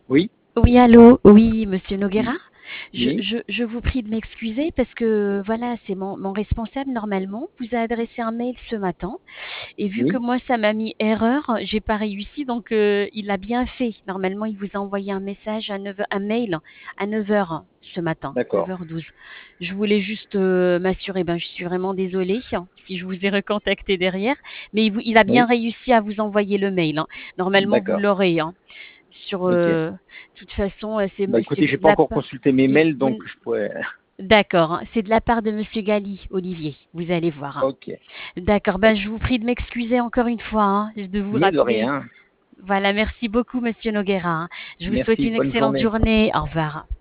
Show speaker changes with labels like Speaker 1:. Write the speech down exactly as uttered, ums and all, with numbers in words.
Speaker 1: Oui,
Speaker 2: Oui, allô, oui, monsieur Noguera.
Speaker 1: oui,
Speaker 2: Je,
Speaker 1: oui,
Speaker 2: je, je vous prie de m'excuser parce que voilà, c'est mon, mon responsable normalement vous a adressé un mail ce matin et vu que
Speaker 1: oui,
Speaker 2: moi ça m'a mis erreur, j'ai pas réussi donc euh, il a bien fait. Normalement, il vous a envoyé un message à neuf heures, un mail à neuf heures ce matin,
Speaker 1: d'accord.
Speaker 2: neuf heures douze. Je voulais juste euh, m'assurer, ben je suis vraiment désolée hein, si je vous ai recontacté derrière, mais il, vous- il a bien
Speaker 1: Oui,
Speaker 2: réussi à vous envoyer le mail, hein. Normalement, vous
Speaker 1: d'accord.
Speaker 2: l'aurez, hein. Sur,
Speaker 1: Ok.
Speaker 2: euh, de toute façon, euh, c'est
Speaker 1: Bah
Speaker 2: c'est
Speaker 1: écoutez, j'ai
Speaker 2: de
Speaker 1: pas
Speaker 2: la
Speaker 1: encore
Speaker 2: part.
Speaker 1: consulté mes
Speaker 2: vous-
Speaker 1: mails, donc
Speaker 2: vous-
Speaker 1: je pourrais.
Speaker 2: D'accord, hein, c'est de la part de Monsieur Gali, Olivier. Vous allez voir, hein.
Speaker 1: Ok.
Speaker 2: D'accord, ben je vous prie de m'excuser encore une fois, hein, de vous
Speaker 1: Mais de
Speaker 2: rappeler.
Speaker 1: rien.
Speaker 2: Voilà, merci beaucoup, Monsieur Noguera, hein. Je vous souhaite
Speaker 1: Merci.
Speaker 2: une
Speaker 1: Bonne
Speaker 2: excellente
Speaker 1: journée.
Speaker 2: journée. Au revoir.